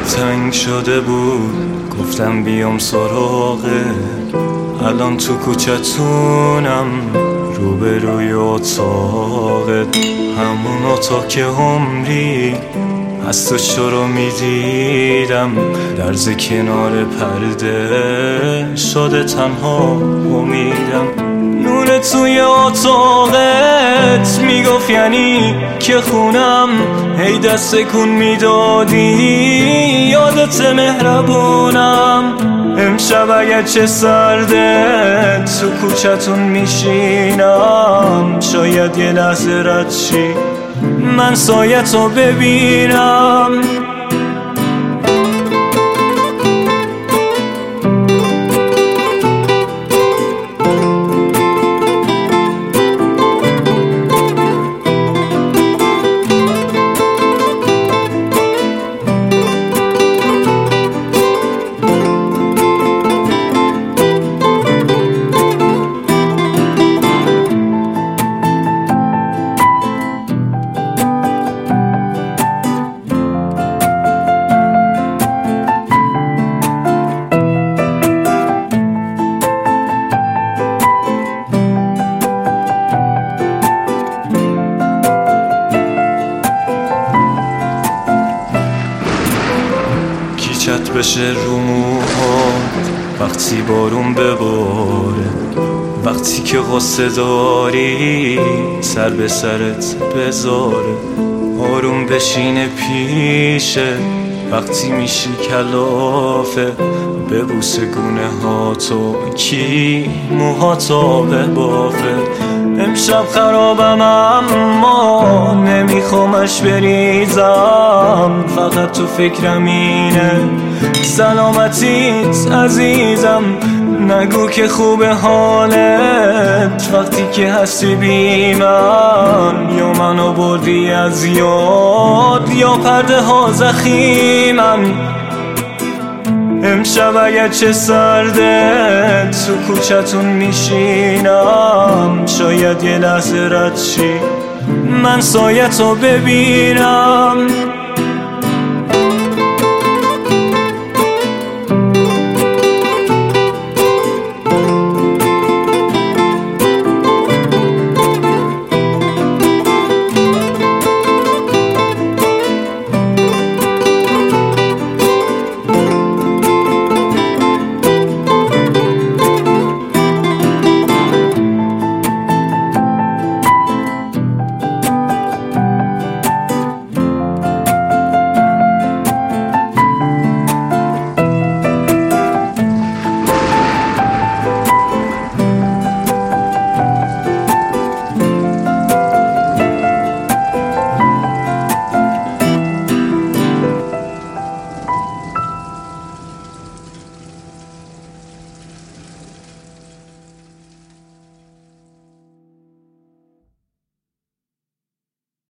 تنگ شده بود گفتم بیام سراغت. الان تو کوچتونم روبروی اتاقت، همون اتاق که عمری از تو شروع میدیدم. درز کنار پرده شده تنها امیدم. نور توی اتاقت میگفت یعنی که خونم، هی دست کن میدادی یادت مهربونم. امشب اگه چه سرده تو کوچتون میشینم، شاید یه لحظه رد شی من سایتو ببینم. کیچت بشه رو موهات وقتی بارون بباره، وقتی که غصه داری سر به سرت بذاره. آروم بشینه پیشه وقتی میشی کلافه، ببوسه گونه هاتو کی موهاتو ببافه. امشب خرابم اما نمیخوامش بریزم، فقط تو فکرم اینه سلامتیت عزیزم. نگو که خوبه حالت وقتی که هستی بی من، یا منو بردی از یاد یا پرده ها زخیمن. امشب اگه چه سرده تو کوچتون میشینم، شاید یه لحظه رد شی من سایتو ببینم.